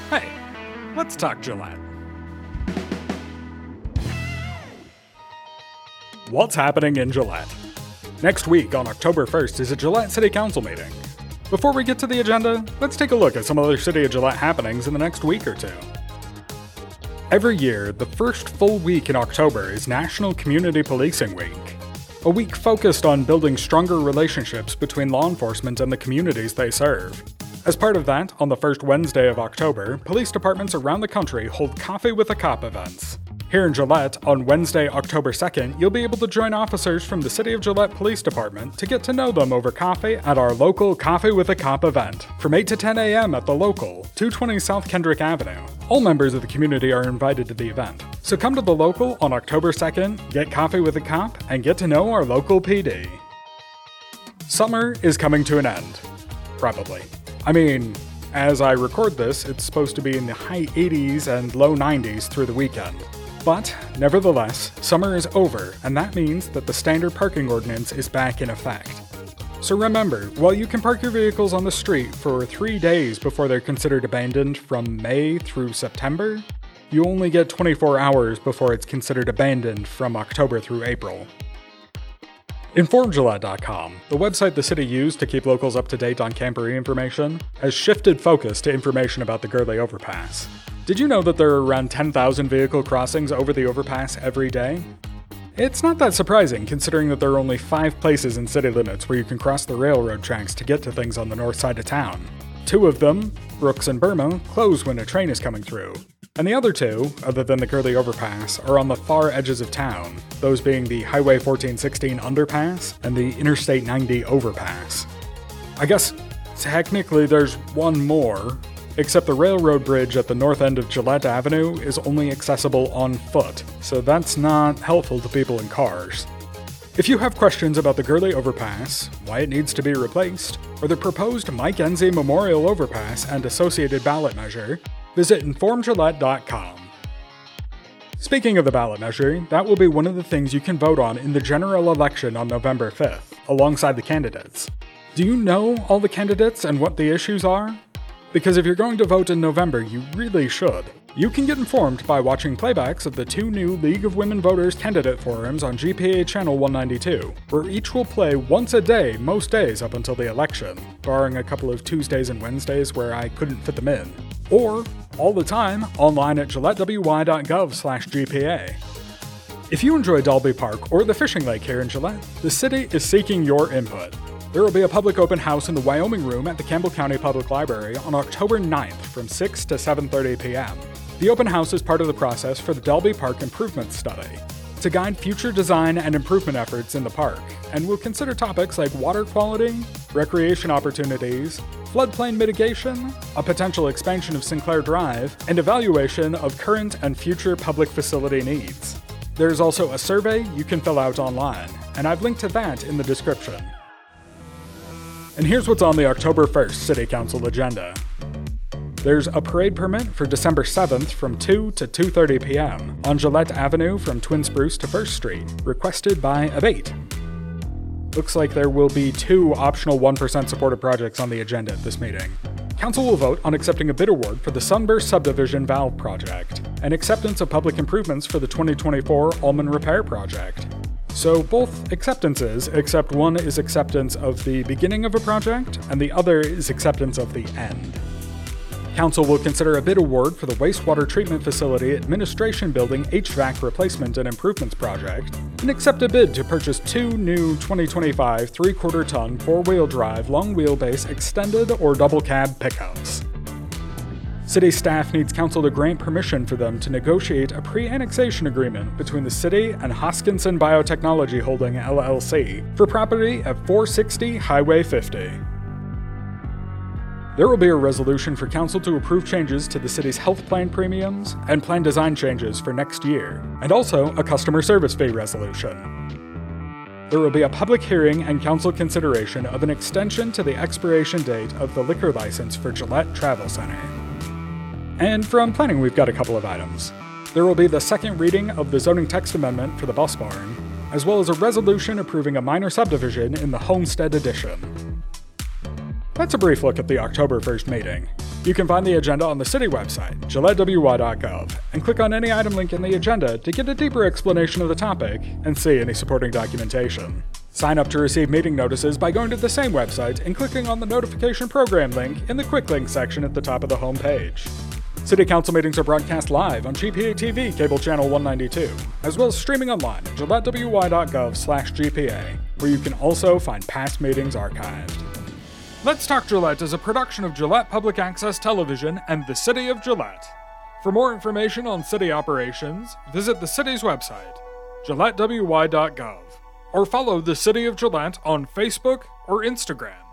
Hey, let's talk Gillette. What's happening in Gillette? Next week, on October 1st, is a Gillette City Council meeting. Before we get to the agenda, let's take a look at some other City of Gillette happenings in the next week or two. Every year, the first full week in October is National Community Policing Week, a week focused on building stronger relationships between law enforcement and the communities they serve. As part of that, on the first Wednesday of October, police departments around the country hold Coffee with a Cop events. Here in Gillette, on Wednesday, October 2nd, you'll be able to join officers from the City of Gillette Police Department to get to know them over coffee at our local Coffee with a Cop event, from 8 to 10 a.m. at the local, 220 South Kendrick Avenue. All members of the community are invited to the event, so come to the local on October 2nd, get coffee with a cop, and get to know our local PD. Summer is coming to an end. Probably. I mean, as I record this, it's supposed to be in the high 80s and low 90s through the weekend. But, nevertheless, summer is over, and that means that the standard parking ordinance is back in effect. So remember, while you can park your vehicles on the street for 3 days before they're considered abandoned from May through September, you only get 24 hours before it's considered abandoned from October through April. InformGillette.com, the website the city used to keep locals up to date on camper information, has shifted focus to information about the Gurley Overpass. Did you know that there are around 10,000 vehicle crossings over the overpass every day? It's not that surprising, considering that there are only 5 places in city limits where you can cross the railroad tracks to get to things on the north side of town. 2 of them, Brooks and Burma, close when a train is coming through. And the other 2, other than the Gurley Overpass, are on the far edges of town, those being the Highway 1416 underpass and the Interstate 90 overpass. I guess, technically there's one more, except the railroad bridge at the north end of Gillette Avenue is only accessible on foot, so that's not helpful to people in cars. If you have questions about the Gurley Overpass, why it needs to be replaced, or the proposed Mike Enzi Memorial Overpass and associated ballot measure, visit InformGillette.com. Speaking of the ballot measure, that will be one of the things you can vote on in the general election on November 5th, alongside the candidates. Do you know all the candidates and what the issues are? Because if you're going to vote in November, you really should. You can get informed by watching playbacks of the 2 new League of Women Voters candidate forums on GPA Channel 192, where each will play once a day most days up until the election, barring a couple of Tuesdays and Wednesdays where I couldn't fit them in. Or, all the time, online at gillettewy.gov/GPA. If you enjoy Dalby Park or the fishing lake here in Gillette, the city is seeking your input. There will be a public open house in the Wyoming Room at the Campbell County Public Library on October 9th from 6 to 7:30 p.m. The open house is part of the process for the Dalby Park Improvement Study, to guide future design and improvement efforts in the park, and will consider topics like water quality, recreation opportunities, floodplain mitigation, a potential expansion of Sinclair Drive, and evaluation of current and future public facility needs. There's also a survey you can fill out online, and I've linked to that in the description. And here's what's on the October 1st City Council agenda. There's a parade permit for December 7th from 2 to 2:30 p.m. on Gillette Avenue from Twin Spruce to 1st Street, requested by Abate. Looks like there will be 2 optional 1% supported projects on the agenda at this meeting. Council will vote on accepting a bid award for the Sunburst Subdivision Valve Project, and acceptance of public improvements for the 2024 Allman Repair Project. So both acceptances, except one is acceptance of the beginning of a project, and the other is acceptance of the end. Council will consider a bid award for the Wastewater Treatment Facility Administration Building HVAC Replacement and Improvements Project, and accept a bid to purchase 2 new 2025 3/4-ton 4-wheel drive long wheelbase extended or double cab pickups. City staff needs council to grant permission for them to negotiate a pre-annexation agreement between the city and Hoskinson Biotechnology Holding LLC for property at 460 Highway 50. There will be a resolution for council to approve changes to the city's health plan premiums and plan design changes for next year, and also a customer service fee resolution. There will be a public hearing and council consideration of an extension to the expiration date of the liquor license for Gillette Travel Center. And from planning, we've got a couple of items. There will be the second reading of the zoning text amendment for the bus barn, as well as a resolution approving a minor subdivision in the Homestead Edition. That's a brief look at the October 1st meeting. You can find the agenda on the city website, GilletteWY.gov, and click on any item link in the agenda to get a deeper explanation of the topic and see any supporting documentation. Sign up to receive meeting notices by going to the same website and clicking on the Notification Program link in the Quick Links section at the top of the home page. City Council meetings are broadcast live on GPA TV Cable Channel 192, as well as streaming online at GilletteWY.gov/GPA, where you can also find past meetings archived. Let's Talk Gillette is a production of Gillette Public Access Television and the City of Gillette. For more information on city operations, visit the city's website, GilletteWY.gov, or follow the City of Gillette on Facebook or Instagram.